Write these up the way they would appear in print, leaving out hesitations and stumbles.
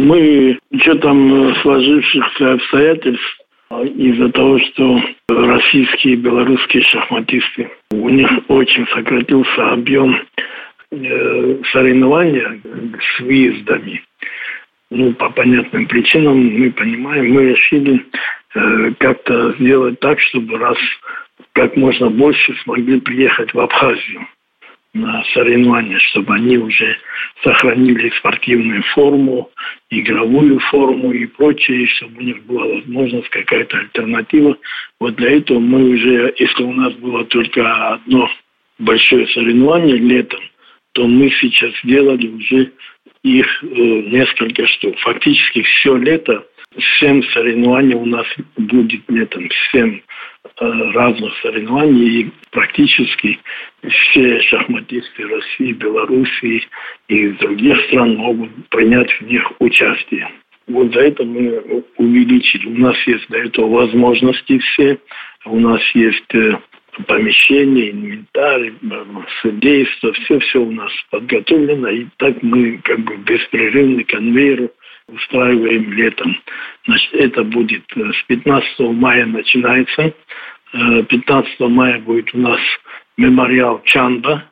Мы с учетом сложившихся обстоятельств, из-за того, что российские и белорусские шахматисты, у них очень сократился объем соревнования с выездами. По понятным причинам, мы понимаем, мы решили как-то сделать так, чтобы раз как можно больше смогли приехать в Абхазию на соревнования, чтобы они уже сохранили спортивную форму, игровую форму и прочее, и чтобы у них была возможность, какая-то альтернатива. Вот для этого мы уже, если у нас было только одно большое соревнование летом, то мы сейчас сделали уже их несколько штук. Фактически все лето 7 соревнований у нас будет летом, 7 разных соревнований, и практически все шахматисты России, Белоруссии и других стран могут принять в них участие. Вот за это мы увеличили. У нас есть для этого возможности все. У нас есть помещение, инвентарь, судейство, все у нас подготовлено. И так мы беспрерывный конвейер устраиваем летом. Значит, это будет с 15 мая начинается. 15 мая будет у нас мемориал Чанба,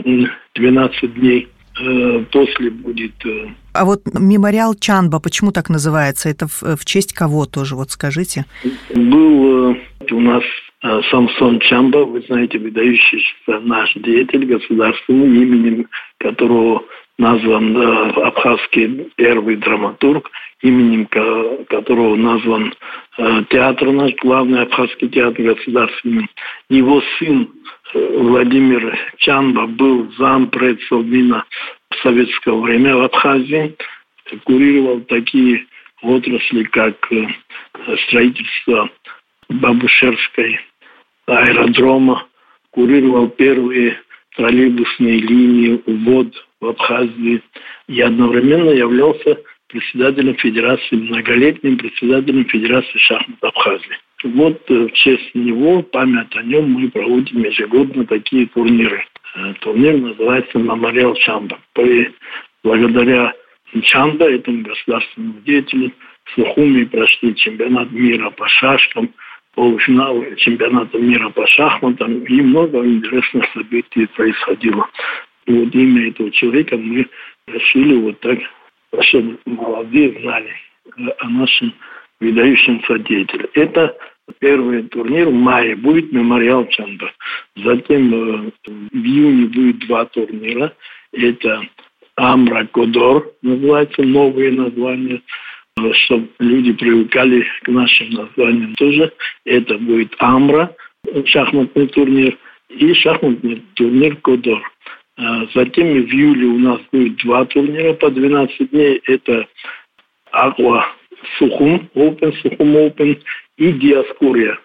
12 дней. После будет... А вот мемориал Чанба, почему так называется? Это в честь кого тоже, вот скажите? Был у нас Самсон Чанба, вы знаете, выдающийся наш деятель государственный, именем которого назван абхазский первый драматург, именем которого назван театр наш, главный абхазский театр государственный. Его сын Владимир Чанба был зампред Совмина в советское время в Абхазии, курировал такие отрасли, как строительство Бабушерской аэродрома, курировал первые троллейбусные линии, УВОД в Абхазии и одновременно являлся председателем Федерации, многолетним председателем Федерации шахмат Абхазии. Вот в честь него, память о нем, мы проводим ежегодно такие турниры. Турнир называется «Мемориал Чанба». Благодаря Чанба, этому государственному деятелю, в Сухуми прошли чемпионат мира по шашкам, полуфинал чемпионата мира по шахматам, и много интересных событий происходило. И вот имя этого человека мы решили вот так, чтобы молодые знали о нашем выдающемся деятеле. Это первый турнир в мае будет мемориал Чанба. Затем в июне будет 2 турнира. Это Амра Кодор, называется, новые названия, чтобы люди привыкали к нашим названиям тоже. Это будет Амра, шахматный турнир, и шахматный турнир Кодор. Затем в июле у нас будет 2 турнира по 12 дней. Это Аква Сухум Open и Диаскурия.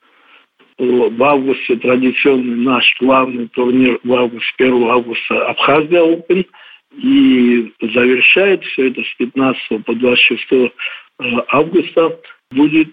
В августе традиционный наш главный турнир в августе, 1 августа Абхазия Open. И завершает все это с 15 по 26 августа будет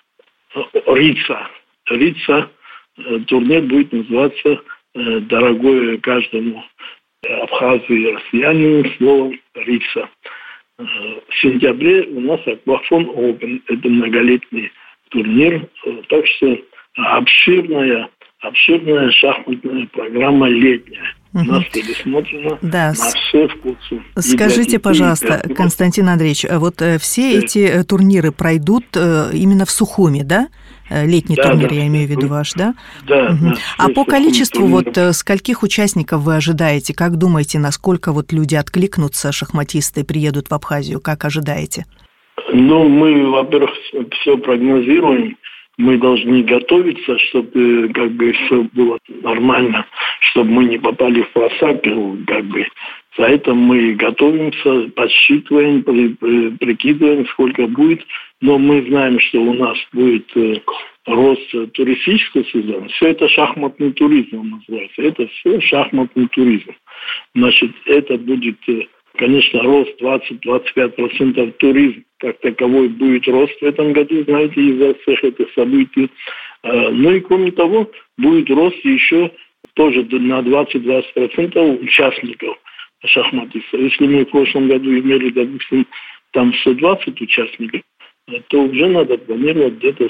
Рица. Рица турнир будет называться «Дорогое каждому абхазу и россиянину» словом «Рица». В сентябре у нас Аквафон Open. Это многолетний турнир. Так что обширная шахматная программа летняя. У нас предусмотрено на все вкусы. Скажите, пожалуйста, Константин Андреевич, вот все эти турниры пройдут именно в Сухуми, да? Летний турнир, я имею в виду ваш, да? Да. А по количеству скольких участников вы ожидаете? Как думаете, насколько люди откликнутся, шахматисты, приедут в Абхазию? Как ожидаете? Мы, во-первых, все прогнозируем. Мы должны готовиться, чтобы все было нормально, чтобы мы не попали в просак, За это мы готовимся, подсчитываем, прикидываем, сколько будет. Но мы знаем, что у нас будет рост туристического сезона. Все это шахматный туризм называется. Это все шахматный туризм. Значит, это будет, конечно, рост 20-25% туризм. Как таковой будет рост в этом году, знаете, из-за всех этих событий. Ну и кроме того, будет рост еще тоже на 20-20% участников шахматистов. Если мы в прошлом году имели, допустим, там 120 участников, то уже надо планировать где-то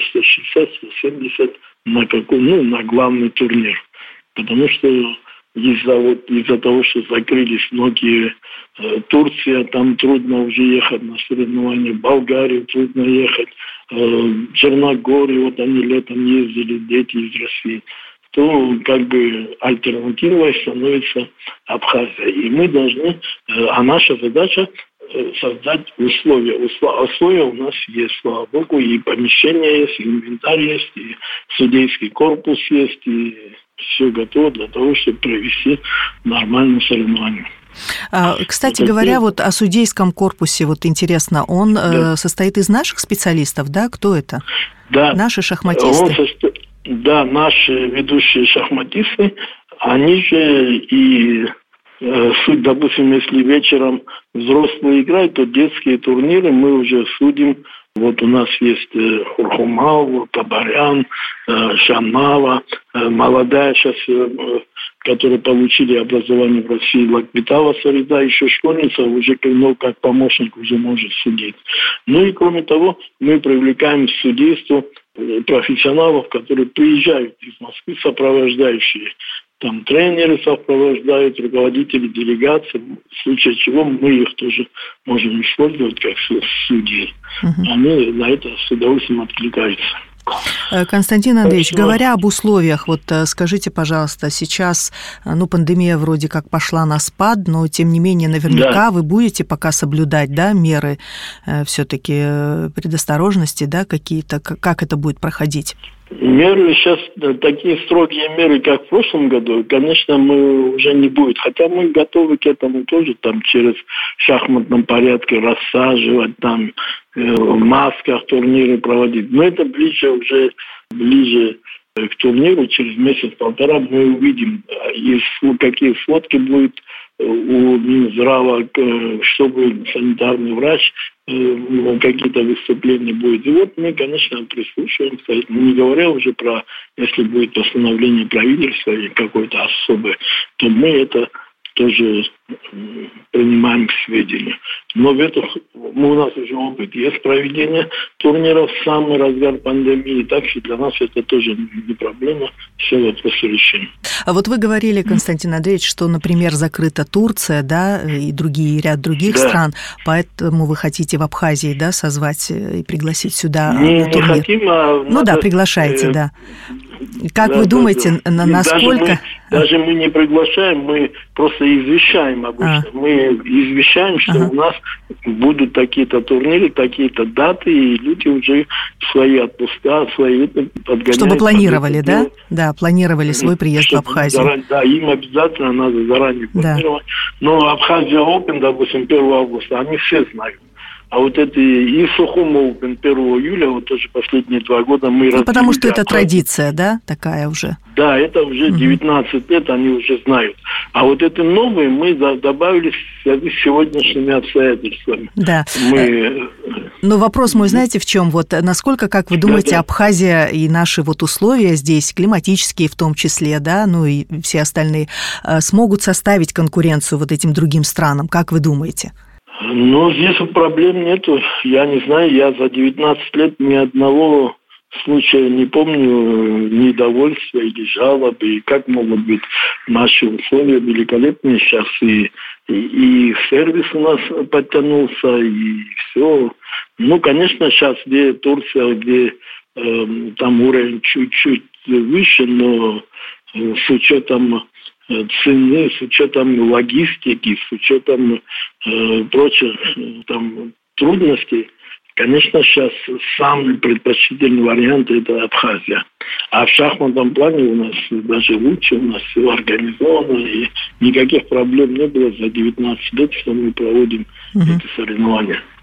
160-170 на главный турнир. Потому что из-за того, что закрылись многие, Турция, там трудно уже ехать на соревнования, Болгарию трудно ехать, Черногорию, вот они летом ездили, дети из России, то как бы альтернативой становится Абхазия. И мы должны, наша задача создать условия. Условия у нас есть, слава богу, и помещение есть, и инвентарь есть, и судейский корпус есть, и все готово для того, чтобы провести нормальное соревнование. Кстати говоря, вот о судейском корпусе, вот интересно, он состоит из наших специалистов, да? Кто это? Да. Наши шахматисты? Да, наши ведущие шахматисты, они же и суть, допустим, если вечером взрослые играют, то детские турниры мы уже судим. Вот у нас есть Хурхумал, Кабарян, Шамава, молодая сейчас, которые получили образование в России, Лакбитава Сарида, еще школьница, уже как помощник уже может судить. Ну и кроме того, мы привлекаем к судейству профессионалов, которые приезжают из Москвы, сопровождающие. Там тренеры сопровождают, руководители делегаций, в случае чего мы их тоже можем использовать как судьи. Они на это с удовольствием откликаются. Константин Андреевич, говоря об условиях, вот скажите, пожалуйста, сейчас, пандемия вроде как пошла на спад, но тем не менее, наверняка вы будете пока соблюдать, да, меры все-таки предосторожности, да, какие-то, как это будет проходить? Меры сейчас, такие строгие меры, как в прошлом году, конечно, мы уже не будет. Хотя мы готовы к этому тоже, там, через шахматном порядке рассаживать, там, в масках турниры проводить. Но это ближе к турниру, через месяц-полтора мы увидим, какие сводки будут у Минздрава, что будет санитарный врач, какие-то выступления будут. И вот мы, конечно, прислушиваемся, не говоря уже про, если будет постановление правительства или какое-то особое, то мы это тоже принимаем к сведению. Но у нас уже опыт есть проведения турниров в самый разгар пандемии, так что для нас это тоже не проблема, все вопросы решены. А вот вы говорили, Константин Андреевич, что, например, закрыта Турция, да, и ряд других стран, поэтому вы хотите в Абхазии, да, созвать и пригласить сюда на турнир? Не хотим, приглашаете, да. Как вы думаете, насколько... Даже мы не приглашаем, мы просто извещаем обычно. Мы извещаем, что у нас будут такие-то турниры, такие-то даты, и люди уже свои отпуска, свои подгоняют. Чтобы планировали, да? Да, планировали свой приезд в Абхазию. Да, им обязательно надо заранее планировать. Но Абхазия Open, допустим, 1 августа, они все знают. А вот это и Сухум Open 1 июля, вот тоже последние 2 года мы... потому что это традиция, да, такая уже? Да, это уже 19 лет, они уже знают. А вот это новые мы добавили в связи с сегодняшними обстоятельствами. Да. Но вопрос мой, знаете, в чем? Вот насколько, как вы думаете, Абхазия и наши вот условия здесь, климатические в том числе, да, и все остальные, смогут составить конкуренцию вот этим другим странам? Как вы думаете? Здесь проблем нету. Я не знаю, я за 19 лет ни одного случая не помню недовольства или жалоб, и как могут быть наши условия великолепные сейчас, и сервис у нас подтянулся, и все. Конечно, сейчас где Турция, где там уровень чуть-чуть выше, но с учетом цены, с учетом логистики, с учетом прочих трудностей, конечно, сейчас самый предпочтительный вариант – это Абхазия. А в шахматном плане у нас даже лучше, у нас все организовано, и никаких проблем не было за 19 лет, что мы проводим эти соревнования.